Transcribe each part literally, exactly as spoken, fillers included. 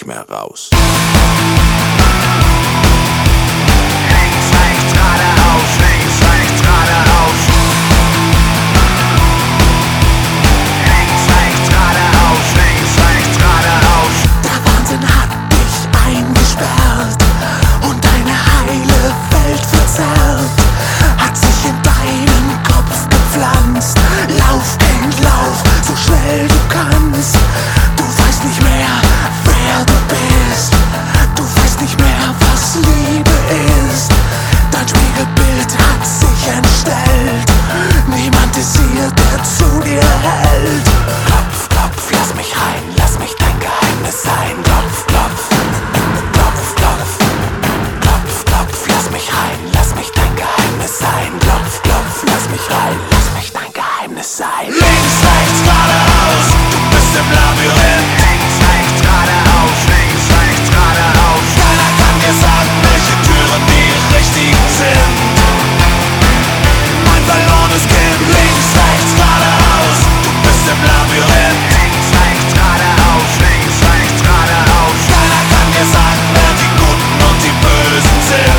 nicht mehr raus. Links, rechts, geradeaus, links, rechts, geradeaus. Links, rechts, geradeaus, links, rechts, geradeaus. Der Wahnsinn hat dich eingesperrt und deine heile Welt verzerrt. Hat sich in deinen Kopf gepflanzt. Lauf, Kind, lauf, so schnell du kannst. Du weißt nicht mehr, wer du bist. Du weißt nicht mehr, was Liebe ist. Dein Spiegelbild hat sich entstellt. Niemand ist hier, der zu dir hält. Klopf, klopf, lass mich rein, lass mich dein Geheimnis sein. Klopf, klopf, klopf, klopf, klopf, klopf, lass mich rein, lass mich dein Geheimnis sein. Klopf, klopf, lass mich rein, lass mich dein Geheimnis sein. Links, rechts, geradeaus, du bist im Labyrinth. Links, rechts, geradeaus, links, rechts, geradeaus. Keiner kann dir sagen, welche Türen die richtigen sind. Mein verlorenes Kind. Links, rechts, geradeaus, du bist im Labyrinth. Links, rechts, geradeaus, links, rechts, geradeaus. Keiner kann dir sagen, wer die Guten und die Bösen sind.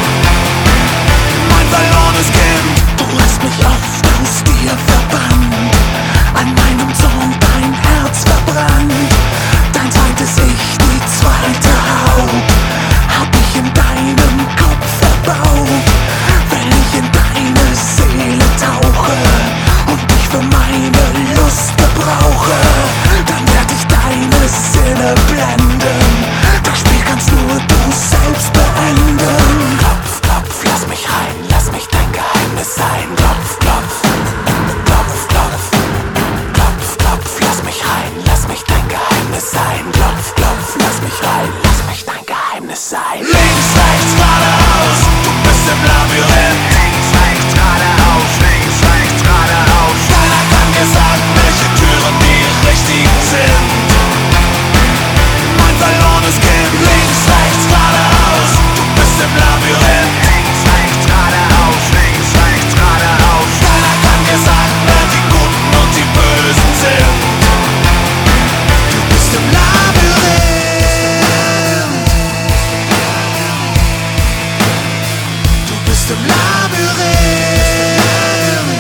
Mein verlorenes Kind. Du hast mich oft aus dir verbannt, an meinem Zorn dein Herz verbrannt. Dein zweites Ich, die zweite Haut, hab ich in deinem Kopf verbaut. Wenn ich in deine Seele tauche und dich für meine Lust gebrauche, dann werd ich deine Sinne blenden. Das Spiel kannst nur du selbst beenden. Klopf, klopf, lass mich rein, lass mich dein Geheimnis sein. Klopf, klopf, klopf, klopf, klopf, klopf, lass mich rein, lass mich dein Geheimnis sein. Klopf, klopf, lass mich rein, lass mich dein Geheimnis sein. Links, rechts, geradeaus, du bist im Labyrinth. Links, rechts, geradeaus, links, rechts, geradeaus. Keiner kann dir sagen, welche Türen die richtigen sind. Mein verlorenes Kind. Links, rechts, geradeaus, du bist im Labyrinth. Links, rechts, geradeaus, links, rechts, geradeaus. Keiner kann dir sagen, wer die Guten und die Bösen sind. Du bist im Labyrinth. Du bist im Labyrinth.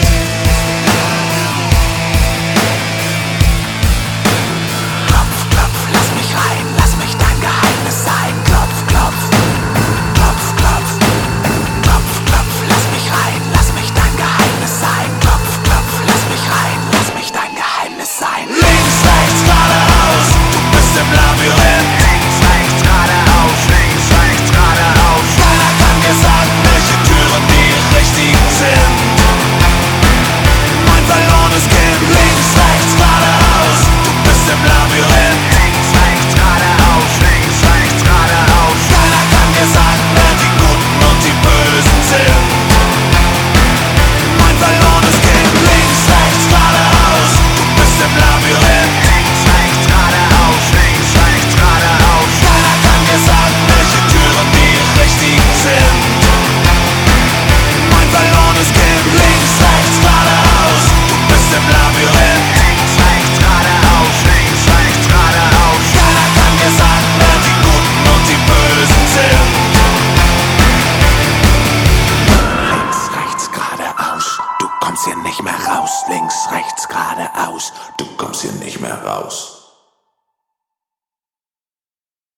Klopf, klopf, lass mich rein, lass mich dein Geheimnis sein. Klopf, klopf, klopf, klopf, klopf, klopf, lass mich rein, lass mich dein Geheimnis sein. Klopf, klopf, lass mich rein, lass mich dein Geheimnis sein. Links, rechts, geradeaus, du bist im Labyrinth. Links, rechts, geradeaus, links, rechts, geradeaus. Keiner kann dir sagen, welche Türen die richtigen sind. Mein verlorenes Kind. Links, rechts, geradeaus, du bist im Labyrinth. Links, rechts, geradeaus, links, rechts, geradeaus. Keiner kann dir sagen, wer die Guten und die Bösen sind. Mein verlorenes Kind. Links, rechts, geradeaus, du bist im Labyrinth. Links, rechts, geradeaus, links, rechts, geradeaus. Keiner kann dir sagen, welche Türen die richtigen sind. Mein verlorenes Kind. Links, rechts, geradeaus, du bist im Labyrinth. Links, rechts, geradeaus, links, rechts, geradeaus. Keiner kann dir sagen, wer die Guten und die Bösen sind. Links, rechts, geradeaus, du kommst hier nicht mehr raus. Links, rechts, geradeaus, Du kommst hier nicht mehr raus.